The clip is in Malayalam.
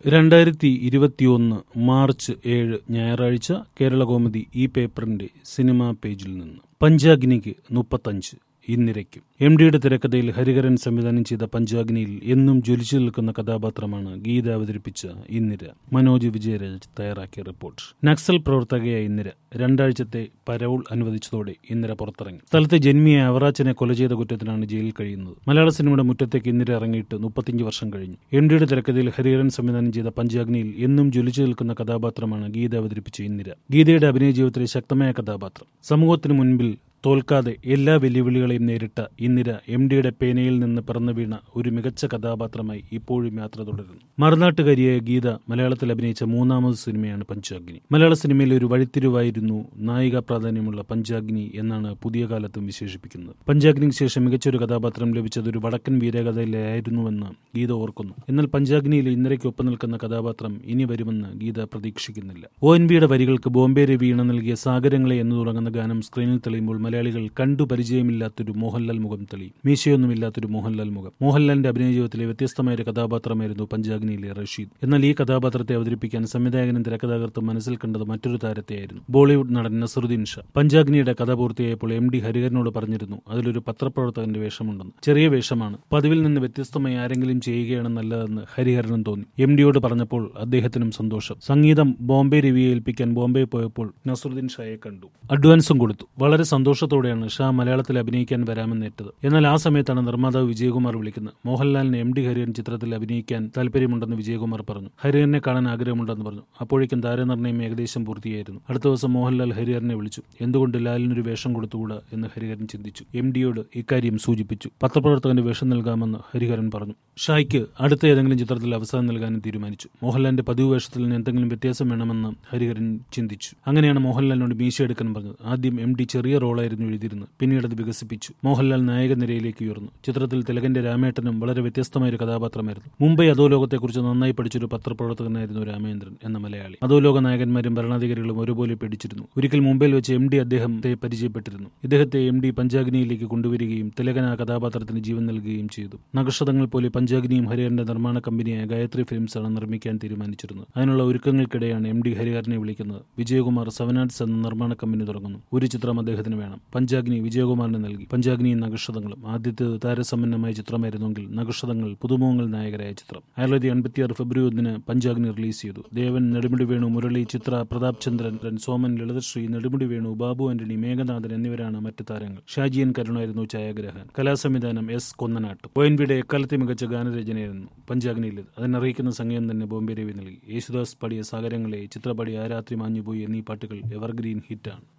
2021 മാർച്ച് 7 ഞായറാഴ്ച കേരളകൗമുദി ഈ പേപ്പറിന്റെ സിനിമാ പേജിൽ നിന്ന്. പഞ്ചാഗ്നിക്ക് 35 ഇന്ദിരയ്ക്കും. MDയുടെ തിരക്കഥയിൽ ഹരിഹരൻ സംവിധാനം ചെയ്ത പഞ്ചാഗ്നിയിൽ എന്നും ജ്വലിച്ചു നിൽക്കുന്ന കഥാപാത്രമാണ് ഗീത അവതരിപ്പിച്ച ഇന്ദിര. മനോജ് വിജയരാജ് തയ്യാറാക്കിയ റിപ്പോർട്ട്. നക്സൽ പ്രവർത്തകയായ ഇന്ദിര 2 ആഴ്ചത്തെ പരോൾ അനുവദിച്ചതോടെ ഇന്ദിര പുറത്തിറങ്ങി. സ്ഥലത്ത് ജന്മിയെ അവറാച്ചനെ കൊല ചെയ്ത കുറ്റത്തിനാണ് ജയിലിൽ കഴിയുന്നത്. മലയാള സിനിമയുടെ മുറ്റത്തേക്ക് ഇന്ദിര ഇറങ്ങിയിട്ട് 35 വർഷം കഴിഞ്ഞു. MDയുടെ തിരക്കഥയിൽ ഹരിഹരൻ സംവിധാനം ചെയ്ത പഞ്ചാഗ്നിയിൽ എന്നും ജ്വലിച്ചു നിൽക്കുന്ന കഥാപാത്രമാണ് ഗീത അവതരിപ്പിച്ച ഇന്ദിര. ഗീതയുടെ അഭിനയ ജീവിതത്തിലെ ശക്തമായ കഥാപാത്രം. സമൂഹത്തിന് മുൻപിൽ തോൽക്കാതെ എല്ലാ വെല്ലുവിളികളെയും നേരിട്ട ഇന്ദിര MDയുടെ പേനയിൽ നിന്ന് പിറന്നു വീണ ഒരു മികച്ച കഥാപാത്രമായി ഇപ്പോഴും യാത്ര തുടരുന്നു. മറുനാട്ടുകാരിയായ ഗീത മലയാളത്തിൽ അഭിനയിച്ച 3ാമത് സിനിമയാണ് പഞ്ചാഗ്നി. മലയാള സിനിമയിലെ ഒരു വഴിത്തിരിവായിരുന്നു നായിക പ്രാധാന്യമുള്ള പഞ്ചാഗ്നി എന്നാണ് പുതിയ കാലത്തും വിശേഷിപ്പിക്കുന്നത്. പഞ്ചാഗ്നിക്ക് ശേഷം മികച്ചൊരു കഥാപാത്രം ലഭിച്ചത് ഒരു വടക്കൻ വീരകഥയിലായിരുന്നുവെന്ന് ഗീത ഓർക്കുന്നു. എന്നാൽ പഞ്ചാഗ്നിയിൽ ഇന്ദിരയ്ക്ക് ഒപ്പം നിൽക്കുന്ന കഥാപാത്രം ഇനി വരുമെന്ന് ഗീത പ്രതീക്ഷിക്കുന്നില്ല. ONVയുടെ വരികൾക്ക് ബോംബെ രവി ഈണം നൽകിയ സാഗരങ്ങളെ എന്ന് തുടങ്ങുന്ന ഗാനം സ്ക്രീനിൽ തെളിയുമ്പോൾ മലയാളികൾ കണ്ടു പരിചയമില്ലാത്തൊരു മോഹൻലാൽ മുഖം തെളിയും. മീശയൊന്നുമില്ലാത്തൊരു മോഹൻലാൽ മുഖം. മോഹൻലാലിന്റെ അഭിനയ ജീവിതത്തിലെ വ്യത്യസ്തമായ ഒരു കഥാപാത്രമായിരുന്നു പഞ്ചാഗ്നിയിലെ റഷീദ്. എന്നാൽ ഈ കഥാപാത്രത്തെ അവതരിപ്പിക്കാൻ സംവിധായകനും തിരക്കഥാകൃത്തും മനസ്സിൽ കണ്ടത് മറ്റൊരു താരത്തെയായിരുന്നു, ബോളിവുഡ് നടൻ നസറുദ്ദീൻ ഷാ. പഞ്ചാഗ്നിയുടെ കഥ പൂർത്തിയായപ്പോൾ MD ഹരിഹരനോട് പറഞ്ഞിരുന്നു അതിലൊരു പത്രപ്രവർത്തകന്റെ വേഷമുണ്ടെന്ന്. ചെറിയ വേഷമാണ്, പതിവിൽ നിന്ന് വ്യത്യസ്തമായി ആരെങ്കിലും ചെയ്യുകയാണ് നല്ലതെന്ന് ഹരിഹരനും തോന്നി. MDയോട് പറഞ്ഞപ്പോൾ അദ്ദേഹത്തിനും സന്തോഷം. സംഗീതം ബോംബെ രവിയെ ഏൽപ്പിക്കാൻ ബോംബെ പോയപ്പോൾ നസറുദ്ദീൻ ഷായെ കണ്ടു. അഡ്വാൻസും കൊടുത്തു. വളരെ സന്തോഷത്തോടെയാണ് ഷാ മലയാളത്തിൽ അഭിനയിക്കാൻ വരാമെന്നേറ്റത്. എന്നാൽ ആ സമയത്താണ് നിർമ്മാതാവ് വിജയകുമാർ വിളിക്കുന്നത്. മോഹൻലാലിന് MD ഹരിഹരൻ ചിത്രത്തിൽ അഭിനയിക്കാൻ താല്പര്യമുണ്ടെന്ന് വിജയകുമാർ പറഞ്ഞു. ഹരിഹരനെ കാണാൻ ആഗ്രഹമുണ്ടെന്ന് പറഞ്ഞു. അപ്പോഴേക്കും താരനിർണ്ണയം ഏകദേശം പൂർത്തിയായിരുന്നു. അടുത്ത ദിവസം മോഹൻലാൽ ഹരിഹരനെ വിളിച്ചു. എന്തുകൊണ്ട് ലാലിനൊരു വേഷം കൊടുത്തുകൂടാ എന്ന് ഹരിഹരൻ ചിന്തിച്ചു. MDയോട് ഇക്കാര്യം സൂചിപ്പിച്ചു. പത്രപ്രവർത്തകന്റെ വേഷം നൽകാമെന്ന് ഹരിഹരൻ പറഞ്ഞു. ഷായ്ക്ക് അടുത്ത ഏതെങ്കിലും ചിത്രത്തിൽ അവസരം നൽകാനും തീരുമാനിച്ചു. മോഹൻലാലിന്റെ പതിവ് വേഷത്തിൽ നിന്ന് എന്തെങ്കിലും വ്യത്യാസം വേണമെന്ന് ഹരിഹരൻ ചിന്തിച്ചു. അങ്ങനെയാണ് മോഹൻലാലിനോട് മീശ എടുക്കാൻ പറഞ്ഞത്. ആദ്യം MD ചെറിയ റോളായിരുന്നു എഴുതിയിരുന്നത്. പിന്നീട് അത് വികസിപ്പിച്ചു. മോഹൻലാൽ നായക നിരയിലേക്ക് ഉയർന്നു. ചിത്രത്തിൽ തിലകന്റെ രാമേട്ടനും വളരെ വ്യത്യസ്തമായ ഒരു കഥാപാത്രമായിരുന്നു. മുംബൈ അധോലോകത്തെക്കുറിച്ച് നന്നായി പഠിച്ചൊരു പത്രപ്രവർത്തകനായിരുന്നു രാമേന്ദ്രൻ എന്ന മലയാളി. അധോലോക നായകന്മാരും ഭരണാധികാരികളും ഒരുപോലെ പേടിച്ചിരുന്നു. ഒരിക്കൽ മുംബൈയിൽ വെച്ച് MD അദ്ദേഹത്തെ പരിചയപ്പെട്ടിരുന്നു. ഇദ്ദേഹത്തെ MD പഞ്ചാഗ്നിയിലേക്ക് കൊണ്ടുവരികയും തിലകൻ ആ കഥാപാത്രത്തിന് ജീവൻ നൽകുകയും ചെയ്തു. നക്ഷത്രങ്ങൾ പോലെ പഞ്ചാഗ്നിയും ഹരിഹരന്റെ നിർമ്മാണ കമ്പനിയായ ഗായത്രി ഫിലിംസ് ആണ് നിർമ്മിക്കാൻ തീരുമാനിച്ചിരുന്നത്. അതിനുള്ള ഒരുക്കങ്ങൾക്കിടെയാണ് MD ഹരിഹരനെ വിളിക്കുന്നത്. വിജയകുമാർ സെവനാർട്സ് എന്ന നിർമ്മാണ കമ്പനി തുടങ്ങുന്നു. ഒരു ചിത്രം അദ്ദേഹത്തിന് വേണം. പഞ്ചാഗ്നി വിജയകുമാറിന് നൽകി. പഞ്ചാഗ്നിയും നക്ഷത്രങ്ങളും ആദ്യത്തേത് താരസമ്പന്നമായ ചിത്രമായിരുന്നെങ്കിൽ നക്ഷത്രങ്ങൾ പുതുമുഖങ്ങൾ നായകരായ ചിത്രം. 1986 ഫെബ്രുവരി 1 പഞ്ചാഗ്നി റിലീസ് ചെയ്തു. ദേവൻ, നെടുമുടി വേണു, മുരളി, ചിത്ര, പ്രതാപ് ചന്ദ്രൻ, സോമൻ, ലളിതശ്രീ, നെടുമുടി വേണു, ബാബു ആന്റണി, മേഘനാഥൻ എന്നിവരാണ് മറ്റ് താരങ്ങൾ. ഷാജിയൻ കരുണായിരുന്നു ഛായാഗ്രാഹകൻ. കലാസംവിധാനം S കൊന്നനാട്ട്. ONVയുടെ എക്കാലത്തെ മികച്ച ഗാനരചനയായിരുന്നു പഞ്ചാഗ്നിയിലേത്. അതിനർഹിക്കുന്ന സംഗീതം തന്നെ ബോംബെ രവി നൽകി. യേശുദാസ് പാടിയ സാഗരങ്ങളെ, ചിത്ര പാടിയ ആ രാത്രി മാഞ്ഞുപോയി എന്നീ പാട്ടുകൾ എവർഗ്രീൻ ഹിറ്റാണ്.